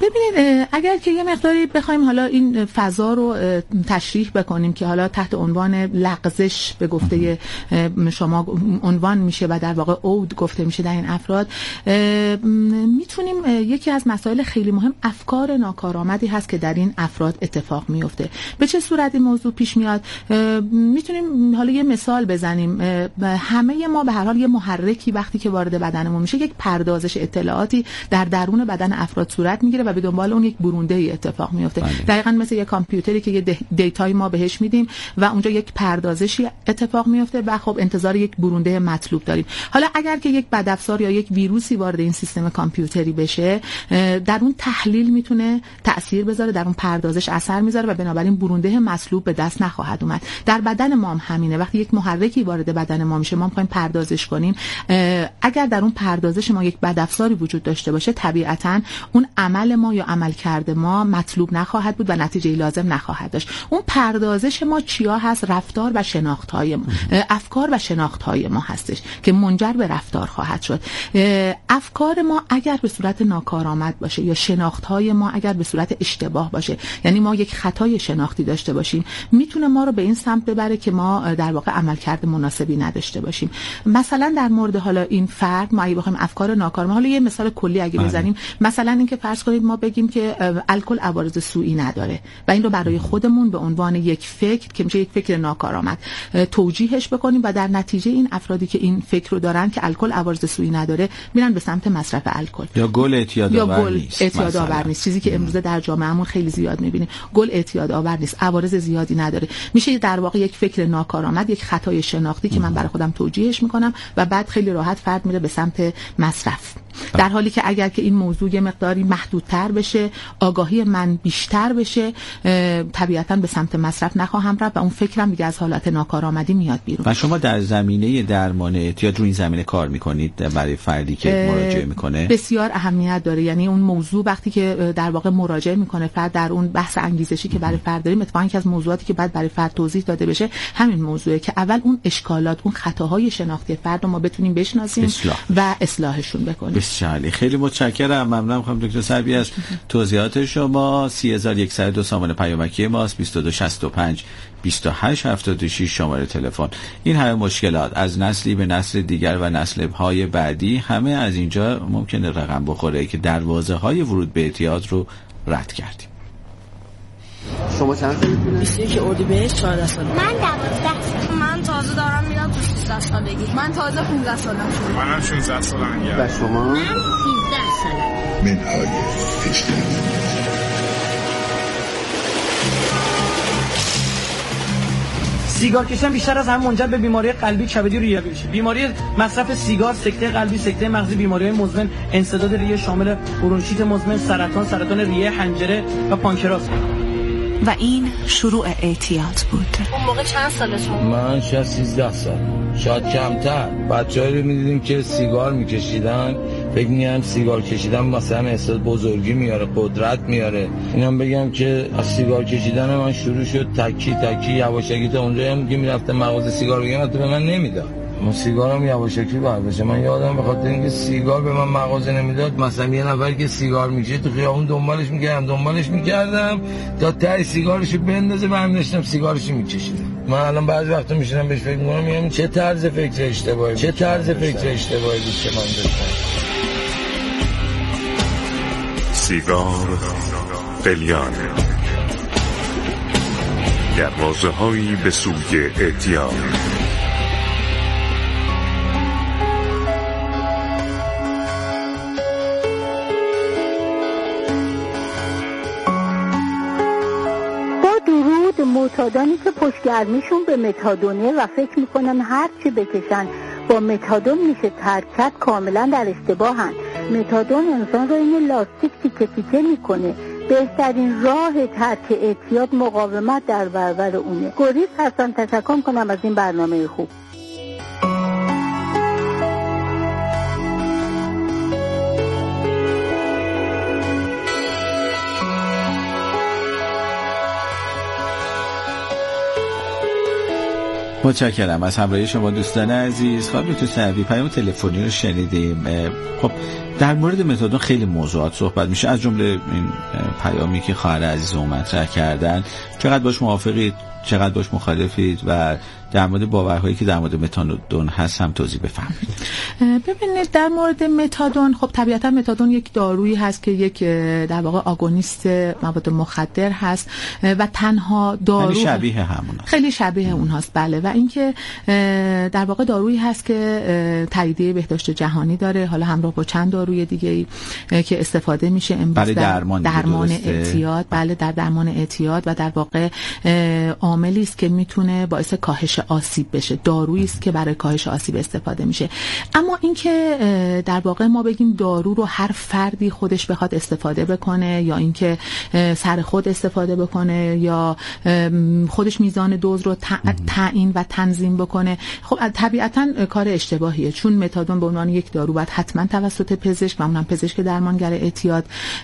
ببینید اگر که یه مقداری بخوایم حالا این فضا رو تشریح بکنیم که حالا تحت عنوان لغزش به گفته شما عنوان میشه و در واقع عود گفته میشه در این افراد، میتونیم یکی از مسائل خیلی مهم افکار ناکارآمدی هست که در این افراد اتفاق میفته. به چه صورت این موضوع پیش میاد؟ میتونیم حالا یه مثال بزنیم. همه ما به هر حال یه محرکی وقتی که وارد بدنمون میشه یک پردازش اطلاعاتی در درون بدن افراد صورت میگیره و به دنبال اون یک برونده ای اتفاق میفته. دقیقاً مثل یک کامپیوتری که یه دیتای ما بهش میدیم و اونجا یک پردازشی اتفاق میفته و خب انتظار یک برونده مطلوب داریم. حالا اگر که یک بدافزار یا یک ویروسی وارد این سیستم کامپیوتری بشه، در اون تحلیل میتونه تأثیر بذاره، در اون پردازش اثر میذاره و بنابراین برونده مطلوب به دست نخواهد اومد. در بدن ما هم همینه. وقتی یک محرکی وارد بدن ما میشه، ما میخوایم پردازش کنیم، اگر در اون پردازش ما یک بدافزاری وجود داشته باشه، طبیعتاً اون عمل ما یا عملکرد ما مطلوب نخواهد بود و نتیجه لازم نخواهد داشت. اون پردازش ما چیا هست؟ رفتار و شناخت‌های ما، افکار و شناخت‌های ما هستش که منجر به رفتار خواهد شد. افکار ما اگر به صورت ناکارآمد باشه یا شناخت‌های ما اگر به صورت اشتباه باشه، یعنی ما یک خطای شناختی داشته باشیم، میتونه ما رو به این سمت ببره که ما در واقع عملکرد مناسبی نداشته باشیم. مثلا در مورد حالا این فرد ما اگه بخوایم افکار ناکارآمد، حالا یه مثال کلی اگه بزنیم، مثلا اینکه فرض کنید ما بگیم که الکل عوارض سوئی نداره و این رو برای خودمون به عنوان یک فکر که میشه یک فکر ناکارآمد توجیهش بکنیم و در نتیجه این افرادی که این فکر رو دارن که الکل عوارض سوئی نداره میرن به سمت مصرف الکل. یا گل اعتیادآور نیست، چیزی که امروزه در جامعهمون خیلی زیاد میبینیم. گل اعتیادآور نیست، عوارض زیادی نداره. میشه در واقع یک فکر ناکارآمد، یک خطای شناختی که من برای خودم توجیهش میکنم و بعد خیلی راحت فرد میره به سمت مصرف. در حالی که اگر که این موضوع یه مقداری محدودتر بشه، آگاهی من بیشتر بشه، طبیعتاً به سمت مصرف نخواهم رفت و اون فکرم دیگه از حالت ناکارآمدی میاد بیرون. و شما در زمینه درمان اعتیاد رو این زمینه کار میکنید برای فردی که مراجعه میکنه؟ بسیار اهمیت داره. یعنی اون موضوع وقتی که در واقع مراجعه میکنه فرد، در اون بحث انگیزشی که برای فرد داریم، اتفاقاً یکی از موضوعاتی که بعد برای فرد توضیح داده بشه همین موضوعه که اول اون اشکالات، اون خطاهای شناختی فرد رو ما بتونیم بشناسیم و اصلاحشون بکنیم. بسیار خیلی متشکرم. ممنونم خانم دکتر سلبی از توضیحات شما. 3102 سامانه پیامکی ماست، 2265 2876 شماره تلفن. این همه مشکلات از نسلی به نسل دیگر و نسل‌های بعدی همه از اینجا ممکنه رقم بخوره که دروازه‌های ورود به اعتیاد رو رد کردیم. شما چند سالتونه؟ 21 اردیبهشت 14 سالم. من 12 سالم. من تازه دارم میرم تو 13 سالگی. من تازه 15 سالم شد. منم 16 سالم. و شما؟ من 13 سالم. منهای فشتن. سیگار کشیدن بیشتر از همه منجر به بیماری قلبی کبدی و ریوی میشه. بیماری مصرف سیگار، سکته قلبی، سکته مغزی، بیماری‌های مزمن، انسداد ریه شامل برونشیت مزمن، سرطان ریه، حنجره و پانکراس. و این شروع اعتیاد بود. اون موقع چند سالتون؟ من 13 سال، شاید کمتر. بچه‌هایی رو می‌دیدیم که سیگار می‌کشیدن، فکر می‌کردم سیگار کشیدن مثلا احساس بزرگی میاره، قدرت میاره. اینم بگم که از سیگار کشیدن من شروع شد، تکی یواشکی تا اونجا هم که میرفتم مغازه سیگار بگیرم حتی به من نمیداد. من سیگارم یواشکی برداشتم. من یادم به خاطر اینکه سیگار به من مغازه نمیداد، مثلا یه نفر که سیگار میکشید تو خیابون دنبالش میکردم تا ته سیگارشو بندازه، من داشتم سیگارشو میکشیدم. من الان بعضی وقتا میشینم بهش فکر میکنم، میگم چه طرز فکر اشتباهی بود که من داشتم. سیگار قلیان، دروازه‌هایی به سوی اعتیاد. معتادانی که پشتگرمیشون به متادونه و فکر میکنن هر چی بکشن با متادون میشه ترک کرد، کاملا در اشتباهن. متادون انسان رو این لاستیک تیکه میکنه. بهترین راه ترک اعتیاد مقاومت در برابر اونه. گریز هستم، تشکر کنم از این برنامه خوب. متشکرم از همراهی شما دوستان عزیز. خانم دکتر سلبی، پیام تلفنی رو شنیدیم. خب در مورد متادون خیلی موضوعات صحبت میشه، از جمله این پیامی که خواهر عزیز مطرح کردن. چقدر باش موافقید، چقدر باش مخالفید و در مورد باورهایی که در مورد متادون هست هم توضیح بفرمایید. ببینید در مورد متادون، خب طبیعتا متادون یک دارویی هست که یک در واقع آگونیست مواد مخدر هست و تنها دارو خیلی شبیه همون هست. خیلی شبیه اون هست، بله. و اینکه در واقع دارویی هست که تاییدیه بهداشت جهانی داره، حالا همراه با چند داروی دیگه‌ای که استفاده میشه امروز برای درمان اعتیاد، بله، در درمان اعتیاد و در واقع عاملی است که میتونه باعث کاهش آسیب بشه، دارویی است که برای کاهش آسیب استفاده میشه. اما اینکه در واقع ما بگیم دارو رو هر فردی خودش بخواد استفاده بکنه یا اینکه سر خود استفاده بکنه یا خودش میزان دوز رو تعیین و تنظیم بکنه، خب طبیعتاً کار اشتباهیه، چون متادون به عنوان یک دارو باید حتما توسط پزشک و اونم پزشک درمانگر اعتیاد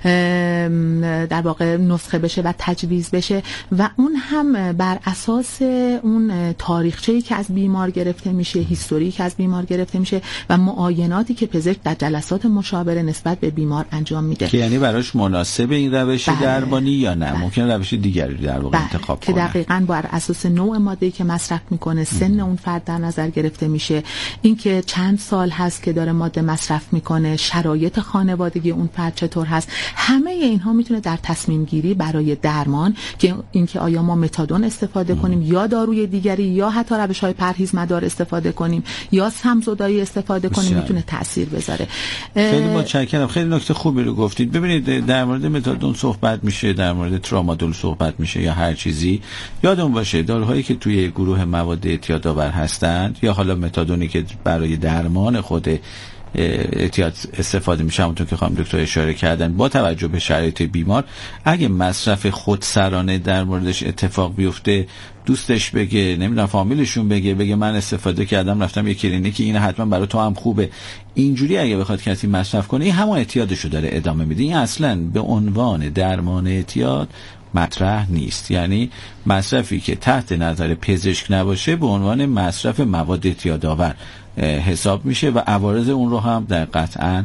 در واقع نسخه بشه و تجویز بشه و اون هم بر اساس اون تاریخچه‌ای که از بیمار گرفته میشه، هیستوری که از بیمار گرفته میشه و معایناتی که پزشک در جلسات مشاوره نسبت به بیمار انجام میده که یعنی براش مناسب این روش درمانی یا نه ممکنه روش دیگری در واقع انتخاب کنه، که دقیقاً بر اساس نوع ماده‌ای که مصرف میکنه، سن اون فرد در نظر گرفته میشه، اینکه چند سال هست که داره ماده مصرف میکنه، شرایط خانوادگی اون فرد چطور هست، همه اینها میتونه در تصمیم گیری برای درمان که اینکه آیا ما متادون استفاده کنیم یا داروی دیگری یا حتی روش‌های پرهیزمدار استفاده کنیم یا سم‌زدایی استفاده کنیم میتونه تاثیر بذاره. خیلی متشکرم، خیلی نکته خوبی رو گفتید. ببینید در مورد متادون صحبت میشه، در مورد ترامادول صحبت میشه یا هر چیزی، یادمون باشه داروهایی که توی گروه مواد اعتیادآور هستند یا حالا متادونی که برای درمان خود اعتیاد استفاده میشه، همونطور که خانم دکتر اشاره کردن، با توجه به شرایط بیمار اگه مصرف خودسرانه در موردش اتفاق بیفته، دوستش بگه، نمیدونم فامیلشون بگه من استفاده کردم رفتم یک کلینیکی، این حتما برای تو هم خوبه، اینجوری اگه بخواد کسی مصرف کنه این همون اعتیادشو داره ادامه میده. این اصلا به عنوان درمان اعتیاد مطرح نیست، یعنی مصرفی که تحت نظر پزشک نباشه به عنوان مصرف مواد اعتیادآور حساب میشه و عوارض اون رو هم در قطعاً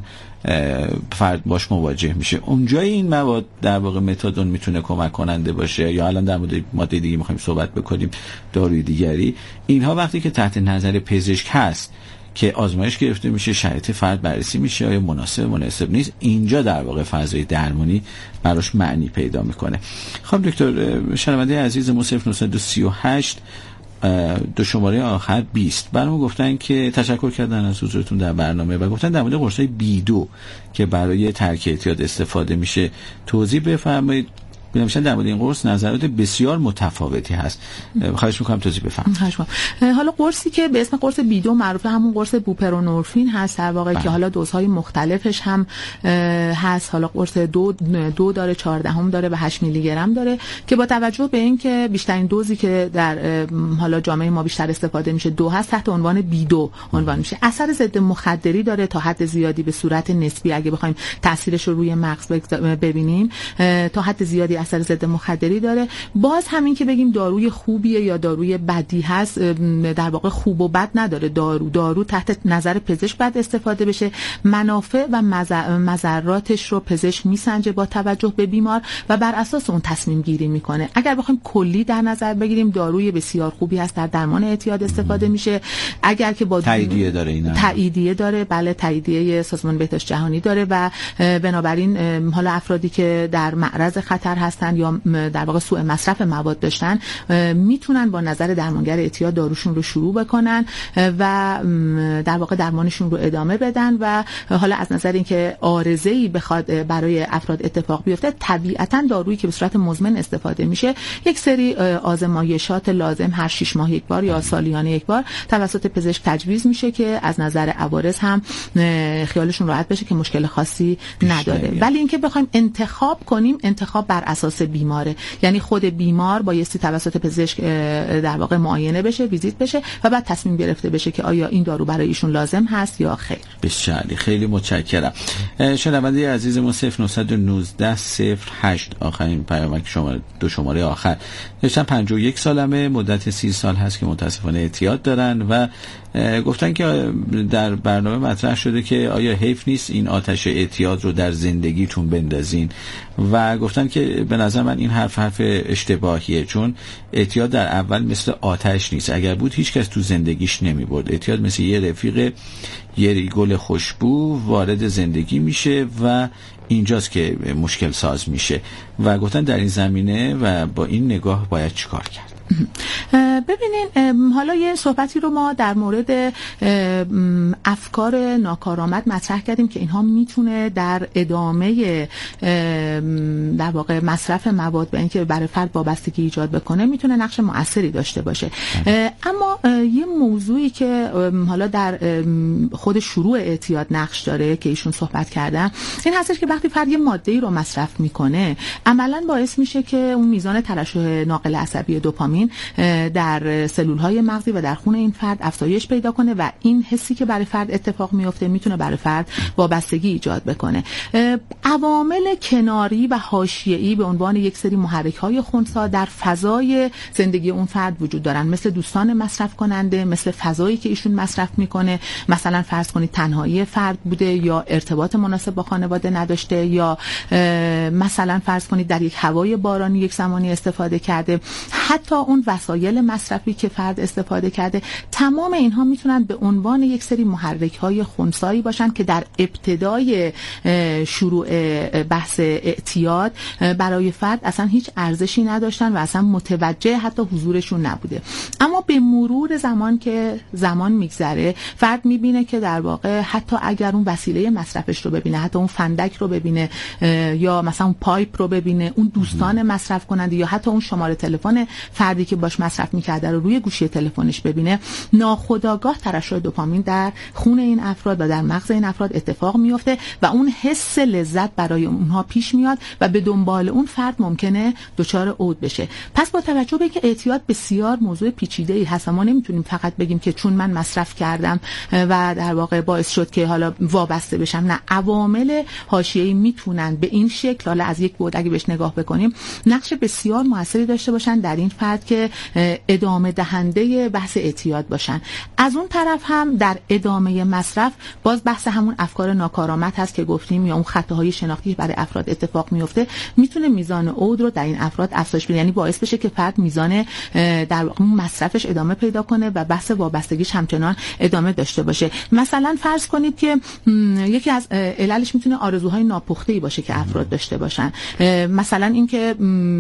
فرد باش مواجه میشه. اونجای این مواد در واقع متادون میتونه کمک کننده باشه یا الان در مورد ماده دیگه میخوایم صحبت بکنیم، داروی دیگری، اینها وقتی که تحت نظر پزشک هست که آزمایش گرفته میشه، شرایط فرد بررسی میشه آیا مناسب نیست، اینجا در واقع فضای درمانی براش معنی پیدا میکنه. خب دکتر، شنونده عزیز ما 0938 دو شماره آخر 20 برام گفتن که تشکر کردن از حضورتون در برنامه و گفتن در مورد قرصای B2 که برای ترک اعتیاد استفاده میشه توضیح بفرمایید. میشن در مورد این قرص نظرات بسیار متفاوتی هست، خواهش میکنم توضیح بفرمایید. حالا قرصی که به اسم قرص B2 معروفه همون قرص بوپرونورفین هست در واقع که حالا دوزهای مختلفش هم هست. حالا قرص 2 داره، 14 داره و 8 میلی گرم داره که با توجه به اینکه بیشترین دوزی که در حالا جامعه ما بیشتر استفاده میشه 2 هست، تحت عنوان B2 عنوان میشه. اثر ضد مخدری داره تا حد زیادی به صورت نسبی، اگه بخوایم تاثیرش رو روی مغز ببینیم تا حد زیادی اثر ضد مخدری داره. باز همین که بگیم داروی خوبیه یا داروی بدی هست، در واقع خوب و بد نداره. دارو تحت نظر پزشک باید استفاده بشه، منافع و مضراتش رو پزشک میسنجه با توجه به بیمار و بر اساس اون تصمیم گیری میکنه. اگر بخوایم کلی در نظر بگیریم داروی بسیار خوبی هست، در درمان اعتیاد استفاده میشه. اگر که با تاییدیه داره، اینا تاییدیه داره، بله، تاییدیه سازمان بهداشت جهانی داره و بنابراین حالا افرادی که در معرض خطر هستن یا در واقع سوء مصرف مواد داشتن میتونن با نظر درمانگر اعتیاد داروشون رو شروع بکنن و در واقع درمانشون رو ادامه بدن و حالا از نظر اینکه عارضه‌ای بخواد برای افراد اتفاق بیفته، طبیعتاً دارویی که به صورت مزمن استفاده میشه یک سری آزمایشات لازم هر 6 ماه یک بار یا سالیانه یک بار توسط پزشک تجویز میشه که از نظر عوارض هم خیالشون راحت بشه که مشکل خاصی نداره. ولی اینکه بخوایم انتخاب کنیم، انتخاب بر اساس بیماره، یعنی خود بیمار بایستی توسط پزشک در واقع معاینه بشه، ویزیت بشه و بعد تصمیم گرفته بشه که آیا این دارو برای ایشون لازم هست یا خیر. بسیار خیلی متشکرم. شنونده عزیزمون 0919 08 آخرین پیامک شماره دو شماره آخر نوشتن 51 سالمه، مدت 30 سال هست که متاسفانه اعتیاد دارن و گفتن که در برنامه مطرح شده که آیا حیف نیست این آتش اعتیاد رو در زندگیتون بندازین و گفتن که به نظر من این حرف اشتباهیه، چون اعتیاد در اول مثل آتش نیست، اگر بود هیچ کس تو زندگیش نمی برد. اعتیاد مثل یه رفیق، یه گل خوشبو وارد زندگی میشه و اینجاست که مشکل ساز میشه و گفتن در این زمینه و با این نگاه باید چیکار کرد. ببینین حالا یه صحبتی رو ما در مورد افکار ناکارآمد مطرح کردیم که اینها میتونه در ادامه در واقع مصرف مواد به اینکه برای فرد وابستگی ایجاد بکنه میتونه نقش مؤثری داشته باشه. اما یه موضوعی که حالا در خود شروع اعتیاد نقش داره که ایشون صحبت کردن این هستش که وقتی فرد یه ماده‌ای رو مصرف میکنه عملاً باعث میشه که اون میزان ترشح ناقل عصبی دوپامین در سلول‌های مغزی و در خون این فرد افزایش پیدا کنه و این حسی که برای فرد اتفاق میفته میتونه برای فرد وابستگی ایجاد بکنه. عوامل کناری و حاشیه‌ای به عنوان یک سری محرک‌های خنثی در فضای زندگی اون فرد وجود دارن، مثل دوستان مصرف کننده، مثل فضایی که ایشون مصرف میکنه، مثلا فرض کنید تنهایی فرد بوده یا ارتباط مناسب با خانواده نداشته یا مثلا فرض کنید در یک هوای بارانی یک زمانی استفاده کرده، حتی اون وسایل مصرفی که فرد استفاده کرده، تمام اینها میتونن به عنوان یک سری محرک‌های خنثی باشن که در ابتدای شروع بحث اعتیاد برای فرد اصلا هیچ ارزشی نداشتن و اصلا متوجه حتی حضورشون نبوده. اما به مرور زمان که زمان میگذره فرد میبینه که در واقع حتی اگر اون وسیله مصرفش رو ببینه، حتی اون فندک رو ببینه یا مثلا اون پایپ رو ببینه، اون دوستان مصرف کننده یا حتی اون شماره تلفن فردی که باش مصرف میکرده رو روی گوشی تلفنش ببینه، ناخودآگاه ترشح دوپامین در خون این افراد و در مغز این افراد اتفاق میفته و اون حس لذت برای اونها پیش میاد و به دنبال اون فرد ممکنه دچار عود بشه. پس با توجه به اینکه اعتیاد بسیار موضوع پیچیده‌ای هست، ما نمیتونیم فقط بگیم که چون من مصرف کردم و در واقع باعث شد که حالا وابسته بشم. نه، عوامل حاشیه‌ای میتونن به این شکل، حالا از یک بعد اگه بهش نگاه بکنیم، نقش بسیار موثری داشته باشن در این فرد که ادامه دهنده بحث اعتیاد باشن. از اون طرف هم در ادامه مصرف باز بحث همون افکار ناکارآمد هست که گفتیم یا اون خطاهای شناختی برای افراد اتفاق میفته، میتونه میزان عود رو در این افراد افزایش بده، یعنی باعث بشه که فرد میزان در واقع مصرفش ادامه پیدا کنه و بحث وابستگیش همچنان ادامه داشته باشه. مثلا فرض کنید که یکی از عللش میتونه آرزوهای ناپخته‌ای باشه که افراد داشته باشن، مثلا اینکه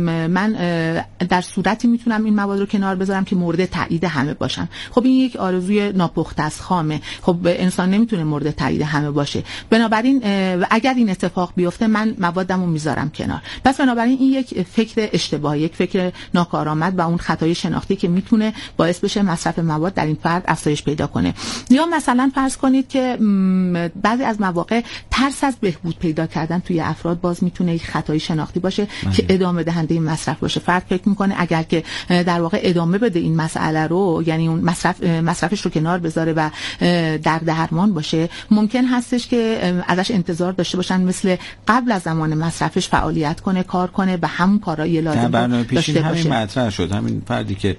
من در صورتی میتونم این مواد رو کنار بذارم که مورد تایید همه باشم. خب این یک آرزوی ناپخته است، خامه. خب انسان نمیتونه مورد تایید همه باشه، بنابراین اگر این اتفاق بیفته من موادمو میذارم کنار. پس بنابراین این یک فکر اشتباهی، یک فکر ناکارآمد و اون خطای شناختی که میتونه باعث بشه مصرف مواد در این فرد افزایش پیدا کنه. یا مثلا فرض کنید که بعضی از مواقع ترس از بهبود پیدا کردن توی افراد باز میتونه یک خطای شناختی باشه که ادامه دهنده این مصرف باشه. فرد فکر میکنه اگر که در واقع ادامه بده این مسئله رو، یعنی اون مصرفش رو کنار بذاره و در درمان باشه، ممکن هستش که ازش انتظار داشته باشن مثل قبل از زمان مصرفش فعالیت کنه، کار کنه و همون کارهای لازم برنامه داشته باشه. همین مطرح شد، همین فردی که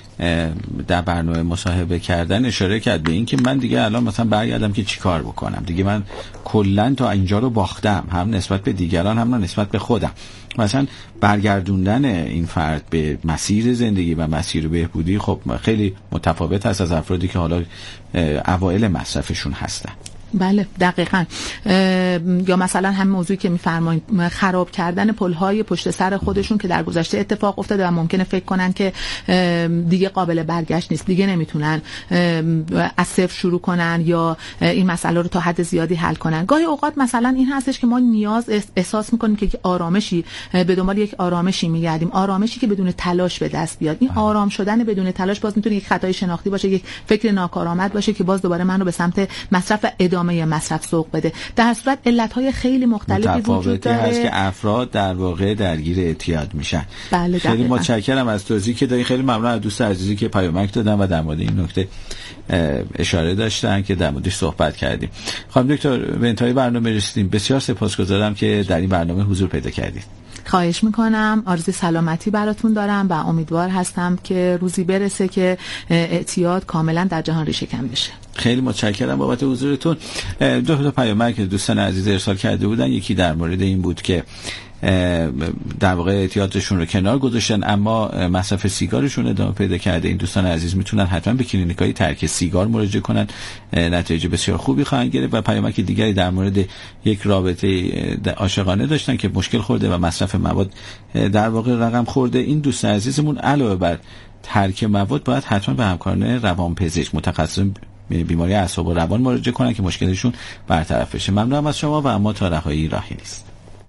در برنامه مصاحبه کردن اشاره کرد به این که من دیگه الان مثلا برگردم که چی کار بکنم، دیگه من کلن تا اینجا رو باختم، هم نسبت به دیگران هم نسبت به خودم. مثلا برگردوندن این فرد به مسیر زندگی و مسیر بهبودی خب خیلی متفاوت هست از افرادی که حالا اوایل مصرفشون هستن. بله دقیقاً. یا مثلا همین موضوعی که می‌فرمایید خراب کردن پل‌های پشت سر خودشون که در گذشته اتفاق افتاده و ممکنه فکر کنن که دیگه قابل برگشت نیست، دیگه نمیتونن از صفر شروع کنن یا این مسئله رو تا حد زیادی حل کنن. گاهی اوقات مثلا این هستش که ما نیاز احساس می‌کنیم که آرامشی به دنبال یک آرامشی می‌گردیم، آرامشی که بدون تلاش به دست بیاد. این آرام شدن بدون تلاش باز میتونه یک خطای شناختی باشه، یک فکر ناکارآمد باشه که باز دوباره من رو به سمت مصرف و جامعه مصرف سوق بده. در صورت علت‌های خیلی مختلفی وجود داره هست که افراد در واقع درگیر اعتیاد میشن. بله خیلی متشکرم از توضیحی که دادید. خیلی ممنون از دوست عزیزی که پیامک دادن و در مورد این نکته اشاره داشتن که در موردش صحبت کردیم. خانم دکتر به انتهای برنامه رسیدیم. بسیار سپاسگزارم که در این برنامه حضور پیدا کردید. خواهش میکنم. آرزوی سلامتی براتون دارم و امیدوار هستم که روزی برسه که اعتیاد کاملا در جهان ریشه کن بشه. خیلی متشکرم بابت حضورتون. دو تا پیامک که دوستان عزیز ارسال کرده بودن، یکی در مورد این بود که در واقع اعتیادشون رو کنار گذاشتن اما مصرف سیگارشون ادامه پیدا کرده. این دوستان عزیز میتونن حتما به کلینیکای ترک سیگار مراجعه کنن، نتایج بسیار خوبی خواهند گرفت. و پیامک دیگری در مورد یک رابطه عاشقانه داشتن که مشکل خورده و مصرف مواد در واقع رقم خورده. این دوست عزیزمون علاوه بر ترک مواد باید حتما به همکاران روانپزشک متخصص بیماری اعصاب و روان مراجعه کنن که مشکلشون برطرف بشه. ممنونم از شما و اما تا رهایی راهی نیست.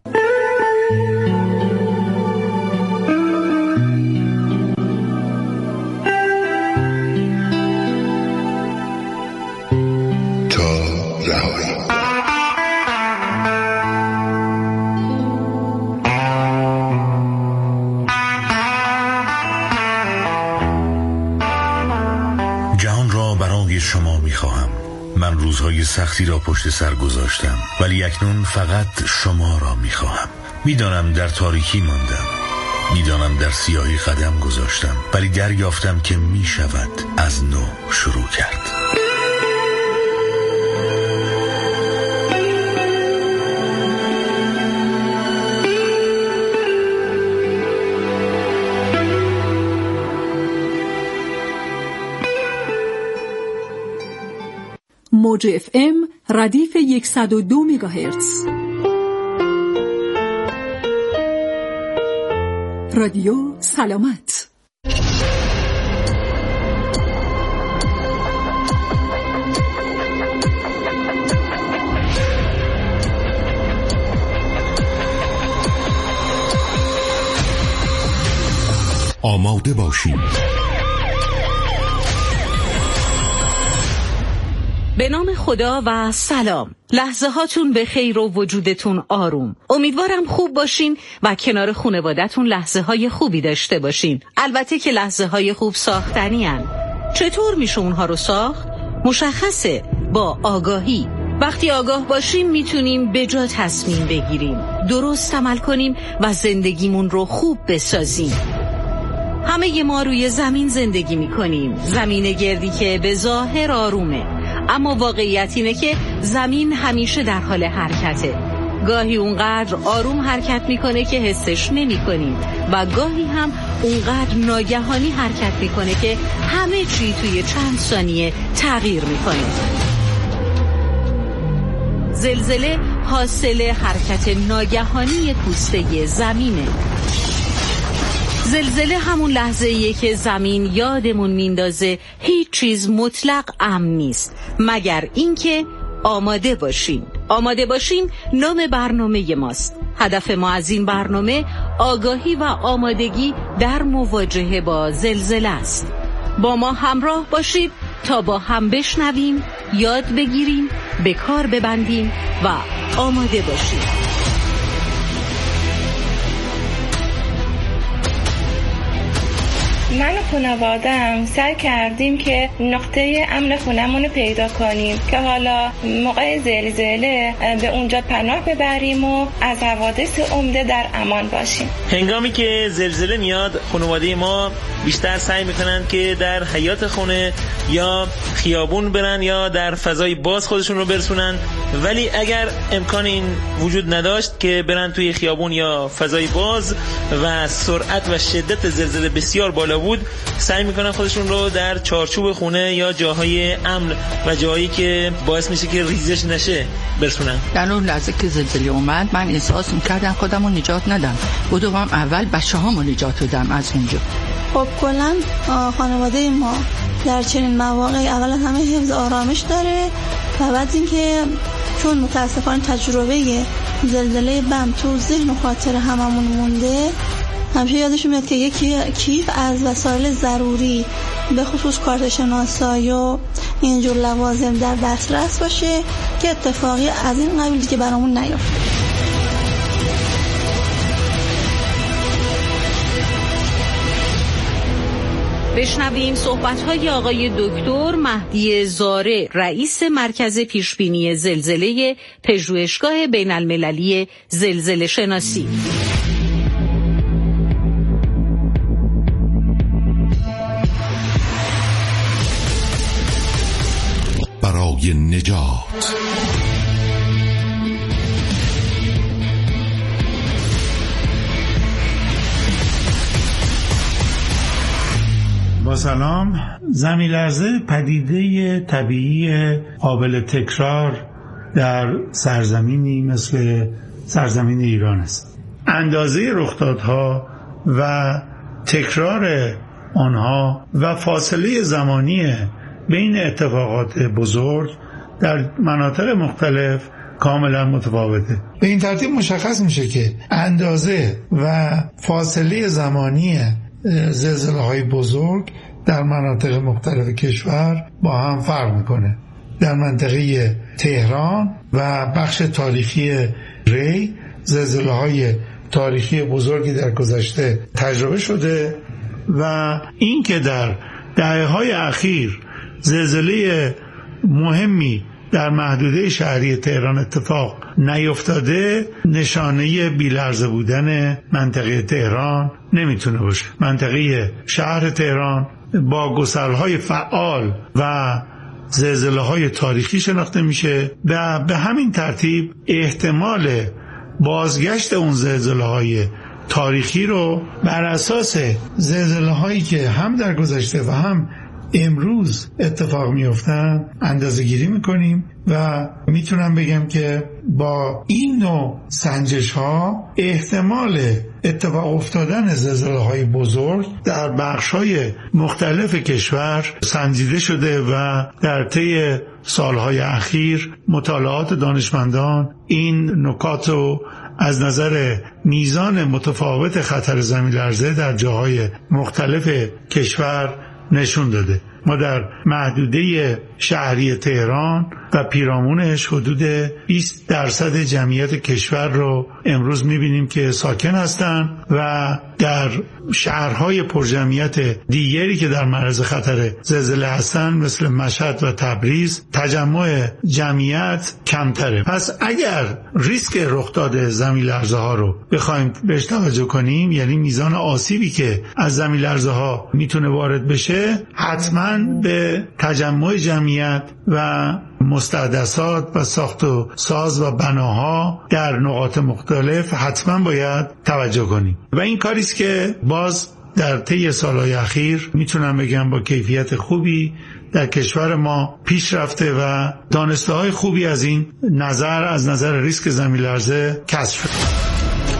من روزهای سختی را پشت سر گذاشتم ولی اکنون فقط شما را میخواهم. میدانم در تاریکی ماندم، میدانم در سیاهی قدم گذاشتم ولی دریافتم که میشود از نو شروع کرد. موج FM ردیف 102 مگاهرتز. رادیو سلامت. آماده باشید. به نام خدا و سلام. لحظه هاتون به خیر و وجودتون آروم. امیدوارم خوب باشین و کنار خانواده‌تون لحظه های خوبی داشته باشین. البته که لحظه های خوب ساختنی هن. چطور میشه اونها رو ساخت؟ مشخصه، با آگاهی. وقتی آگاه باشیم میتونیم به جا تصمیم بگیریم، درست عمل کنیم و زندگیمون رو خوب بسازیم. همه ما روی زمین زندگی میکنیم، زمین گردی که به ظاهر آرومه، اما واقعیت اینه که زمین همیشه در حال حرکته. گاهی اونقدر آروم حرکت میکنه که حسش نمیکنیم و گاهی هم اونقدر ناگهانی حرکت میکنه که همه چی توی چند ثانیه تغییر میکنه. زلزله حاصل حرکت ناگهانی پوسته زمینه. زلزله همون لحظه‌ایه که زمین یادمون میندازه هیچ چیز مطلق امن نیست مگر اینکه آماده باشیم. آماده باشیم نام برنامه ماست. هدف ما از این برنامه آگاهی و آمادگی در مواجهه با زلزله است. با ما همراه باشید تا با هم بشنویم، یاد بگیریم، به کار ببندیم و آماده باشیم. من و خانواده‌ام سعی کردیم که نقطه امن خونمون رو پیدا کنیم که حالا موقع زلزله به اونجا پناه ببریم و از حوادث عمده در امان باشیم. هنگامی که زلزله میاد خانواده ما بیشتر سعی میکنن که در حیاط خونه یا خیابون برن یا در فضای باز خودشون رو برسونن، ولی اگر امکان این وجود نداشت که برن توی خیابون یا فضای باز و سرعت و شدت زلزله بسیار بالا بود، سعی میکنن خودشون رو در چارچوب خونه یا جاهای امن و جایی که باعث میشه که ریزش نشه برسونن. در اون لحظه که زلزله اومد من احساس میکردم خودم رو نجات ندم، بودم اول بچه هامو نجات دادم از اونجا. خب کلا خانواده ما در چنین مواقعی اولا همه حفظ آرامش داره و بعد اینکه چون متاسفانه تجربه زلزله بم تو ذهن و خاطر هممون مونده، همیشه یادشون میاد که یکی کیف از وسایل ضروری به خصوص کارت شناسایی و اینجور لوازم در دسترس باشه که اتفاقی از این قبیل که برامون نیفته. بشنویم صحبت‌های آقای دکتر مهدی زاره، رئیس مرکز پیشبینی زلزله پژوهشگاه بین‌المللی زلزله شناسی. برای نجات با سلام. زمین لرزه پدیده طبیعی قابل تکرار در سرزمینی مثل سرزمین ایران است. اندازه رخدادها و تکرار آنها و فاصله زمانی بین اتفاقات بزرگ در مناطق مختلف کاملا متفاوته. به این ترتیب مشخص میشه که اندازه و فاصله زمانی زلزله‌های بزرگ در مناطق مختلف کشور با هم فرق میکنه. در منطقه تهران و بخش تاریخی ری زلزله‌های تاریخی بزرگی در گذشته تجربه شده و این که در دهه‌های اخیر زلزله مهمی در محدوده شهری تهران اتفاق نیفتاده نشانه بی‌لرزه بودن منطقه تهران نمیتونه باشه. منطقه شهر تهران با گسل‌های فعال و زلزله‌های تاریخی شناخته میشه و به همین ترتیب احتمال بازگشت اون زلزله‌های تاریخی رو بر اساس زلزله‌هایی که هم در گذشته و هم امروز اتفاق میافتن اندازه گیری میکنیم و میتونم بگم که با این نوع سنجش ها احتمال اتفاق افتادن زلزله های بزرگ در بخش های مختلف کشور سنجیده شده و در طی سالهای اخیر مطالعات دانشمندان این نکات رو از نظر میزان متفاوت خطر زمین لرزه در جاهای مختلف کشور نشون داده. ما در محدوده شهری تهران و پیرامونش حدود 20% جمعیت کشور رو امروز میبینیم که ساکن هستن و در شهرهای پرجمعیت دیگری که در معرض خطر زلزله هستن مثل مشهد و تبریز تجمع جمعیت کمتره. پس اگر ریسک رخداد زمین لرزه ها رو بخوایم بهش توجه کنیم، یعنی میزان آسیبی که از زمین لرزه ها میتونه وارد بشه، حتما به تجمع جمعیت و مستحدثات و ساخت و ساز و بناها در نقاط مختلف حتما باید توجه کنیم و این کاریست که باز در طی سالهای اخیر میتونم بگم با کیفیت خوبی در کشور ما پیش رفته و دانسته های خوبی از این نظر از نظر ریسک زمین لرزه کسب شده.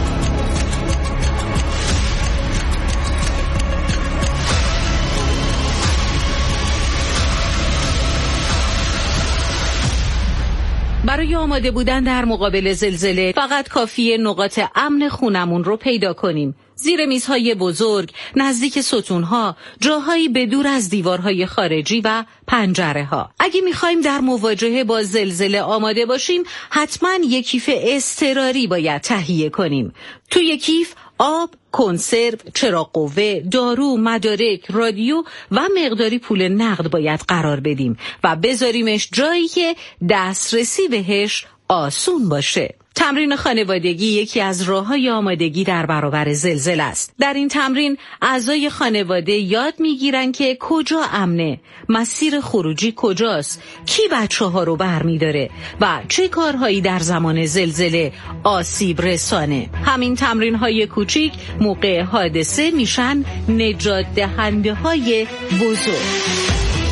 برای آماده بودن در مقابل زلزله فقط کافیه نقاط امن خونمون رو پیدا کنیم. زیر میزهای بزرگ، نزدیک ستونها، جاهایی بدور از دیوارهای خارجی و پنجره ها. اگه میخوایم در مواجهه با زلزله آماده باشیم، حتما یک کیف اضطراری باید تهیه کنیم. توی کیف آب، کنسرو، چراغ قوه، دارو، مدارک، رادیو و مقداری پول نقد باید قرار بدیم و بذاریمش جایی که دسترسی بهش آسون باشه. تمرین خانوادگی یکی از راه‌های آمادگی در برابر زلزله است. در این تمرین اعضای خانواده یاد میگیرن که کجا امنه، مسیر خروجی کجاست، کی بچه‌ها رو برمی‌داره و چه کارهایی در زمان زلزله آسیب رسانه. همین تمرین‌های کوچیک موقع حادثه میشن نجات دهنده‌های بزرگ.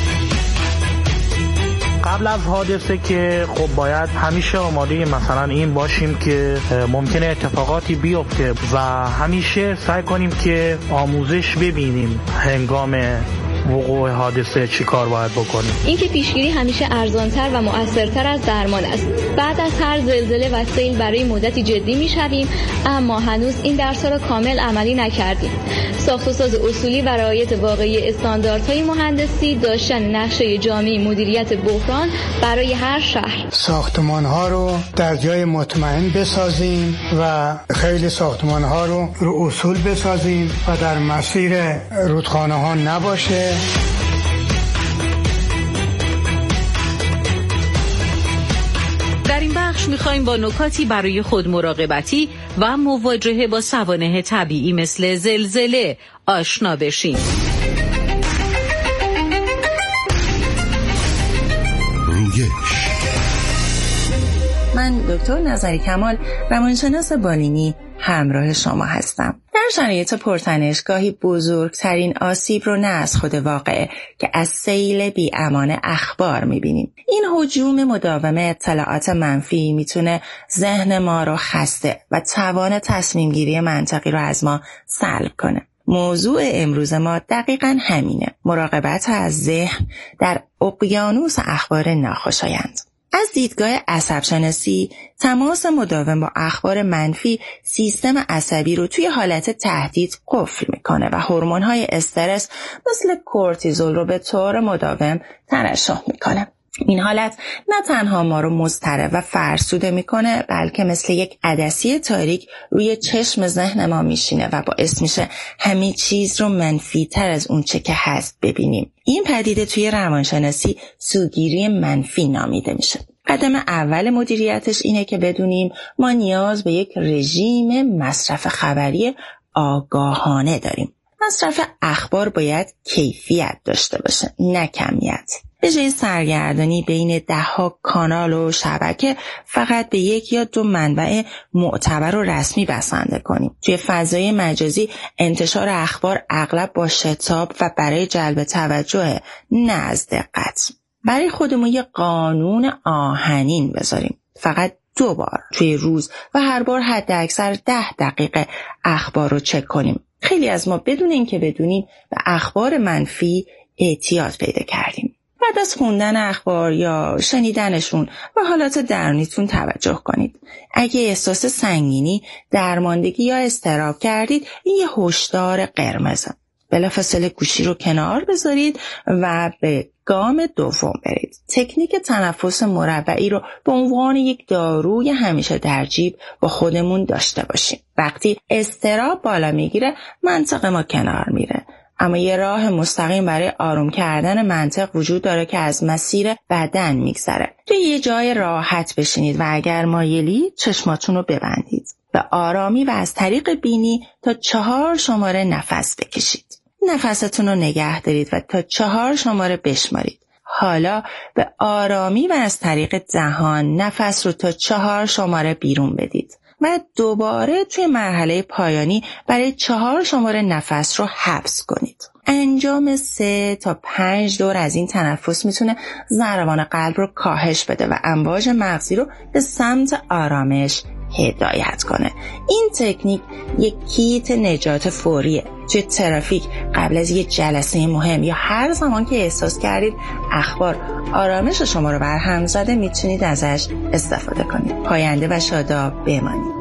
قبل از حادثه که خب باید همیشه آماده مثلا این باشیم که ممکنه اتفاقاتی بیفته و همیشه سعی کنیم که آموزش ببینیم هنگام وقوع حادثه چی کار باید بکنیم؟ اینکه پیشگیری همیشه ارزانتر و مؤثرتر از درمان است. بعد از هر زلزله و سیل برای مدتی جدی میشویم، اما هنوز این درس‌ها را کامل عملی نکردیم. ساخت و ساز اصولی و رعایت واقعی استانداردهای مهندسی، داشتن نقشه جامع مدیریت بحران برای هر شهر. ساختمان‌ها رو در جای مطمئن بسازیم و خیلی ساختمان‌ها رو اصول بسازیم و در مسیر رودخانه‌ها نباشه. در این بخش می‌خوایم با نکاتی برای خود مراقبتی و مواجهه با سوانح طبیعی مثل زلزله آشنا بشیم. من دکتر نظری کمال، روانشناس بالینی، همراه شما هستم. در شرایط پرتنش گاهی بزرگترین آسیب رو نه از خود واقعه که از سیل بی‌امان اخبار میبینیم. این هجوم مداوم اطلاعات منفی میتونه ذهن ما رو خسته و توان تصمیم گیری منطقی رو از ما سلب کنه. موضوع امروز ما دقیقاً همینه: مراقبت از ذهن در اقیانوس اخبار ناخوشایند. از دیدگاه عصب‌شناسی، تماس مداوم با اخبار منفی سیستم عصبی رو توی حالت تهدید قفل میکنه و هورمون‌های استرس مثل کورتیزول رو به طور مداوم ترشح میکنه. این حالت نه تنها ما رو مضطرب و فرسوده میکنه، بلکه مثل یک عدسی تاریک روی چشم ذهن ما میشینه و باعث میشه همه چیز رو منفی تر از اون چه که هست ببینیم. این پدیده توی روانشناسی سوگیری منفی نامیده میشه. قدم اول مدیریتش اینه که بدونیم ما نیاز به یک رژیم مصرف خبری آگاهانه داریم. مصرف اخبار باید کیفیت داشته باشه، نه کمیت. به جای سرگردانی بین 10 کانال و شبکه، فقط به 1 یا 2 منبع معتبر و رسمی بسنده کنیم. توی فضای مجازی انتشار اخبار اغلب با شتاب و برای جلب توجه، نه از دقت. برای خودمون یه قانون آهنین بذاریم: فقط 2 بار توی روز و هر بار حد اکثر 10 دقیقه اخبار رو چک کنیم. خیلی از ما بدون اینکه بدونیم به اخبار منفی اعتیاد پیدا کردیم. بعد از خوندن اخبار یا شنیدنشون و حالات درونیتون توجه کنید. اگه احساس سنگینی، درماندگی یا اضطراب کردید، این یه هشدار قرمزه. بلافاصله گوشی رو کنار بذارید و به گام دوم برید. تکنیک تنفس مربعی رو به عنوان یک داروی همیشه در جیب با خودمون داشته باشیم. وقتی اضطراب بالا میگیره، منطق ما کنار میره. اما یه راه مستقیم برای آروم کردن منطق وجود داره که از مسیر بدن میگذره. توی یه جای راحت بشینید و اگر مایلی چشماتون رو ببندید. به آرامی و از طریق بینی تا 4 شماره نفس بکشید. نفستون رو نگه دارید و تا 4 شماره بشمارید. حالا به آرامی و از طریق دهان نفس رو تا 4 شماره بیرون بدید. و دوباره توی مرحله پایانی برای 4 شماره نفس رو حبس کنید. انجام 3 تا 5 دور از این تنفس میتونه ضربان قلب رو کاهش بده و امواج مغزی رو به سمت آرامش هدایت کنه. این تکنیک یک کیت نجات فوریه. توی ترافیک، قبل از یک جلسه مهم یا هر زمان که احساس کردید اخبار آرامش شما رو برهم زده، میتونید ازش استفاده کنید. پاینده و شاداب بمانید.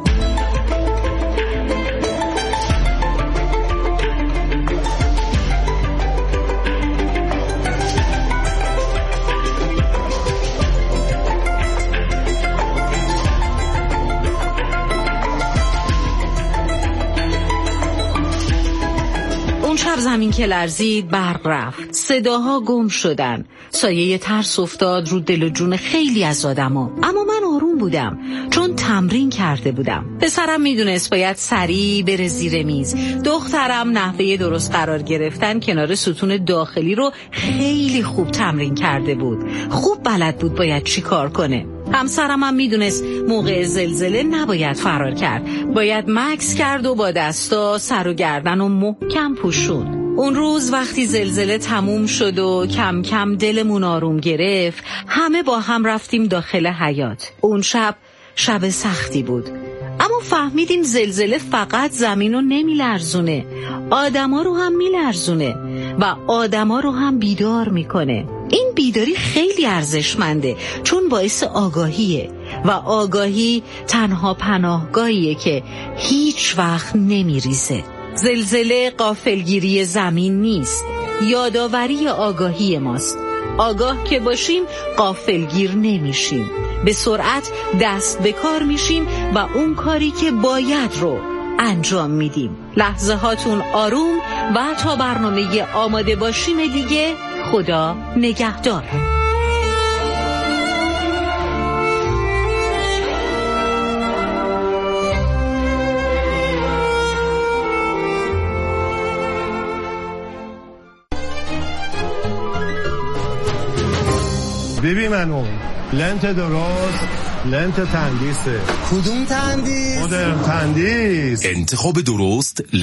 شب زمین که لرزید، برق رفت، صداها گم شدن، سایه ترس افتاد رو دل و جون خیلی از آدما. اما من آروم بودم چون تمرین کرده بودم. پسرم میدونست باید سریع بره زیر میز. دخترم نحوه درست قرار گرفتن کنار ستون داخلی رو خیلی خوب تمرین کرده بود. خوب بلد بود باید چی کار کنه. همسرم هم میدونست موقع زلزله نباید فرار کرد، باید مکث کرد و با دستا سر و گردن و محکم پوشون. اون روز وقتی زلزله تموم شد و کم کم دلمون آروم گرفت، همه با هم رفتیم داخل حیاط. اون شب سختی بود، اما فهمیدیم زلزله فقط زمین رو نمیلرزونه، آدما رو هم میلرزونه و آدما رو هم بیدار میکنه. این بیداری خیلی ارزشمنده چون باعث آگاهیه و آگاهی تنها پناهگاهیه که هیچ وقت نمیریزه. زلزله غافلگیری زمین نیست، یادآوری آگاهی ماست. آگاه که باشیم غافلگیر نمیشیم، به سرعت دست به کار میشیم و اون کاری که باید رو انجام میدیم. لحظه هاتون آروم و تا برنامه آماده باشیم دیگه، خدا نگهدار. ببین منو لنت درست، لنت تندیسه. کدوم تندیس؟ مدرن تندیس. انتخاب درست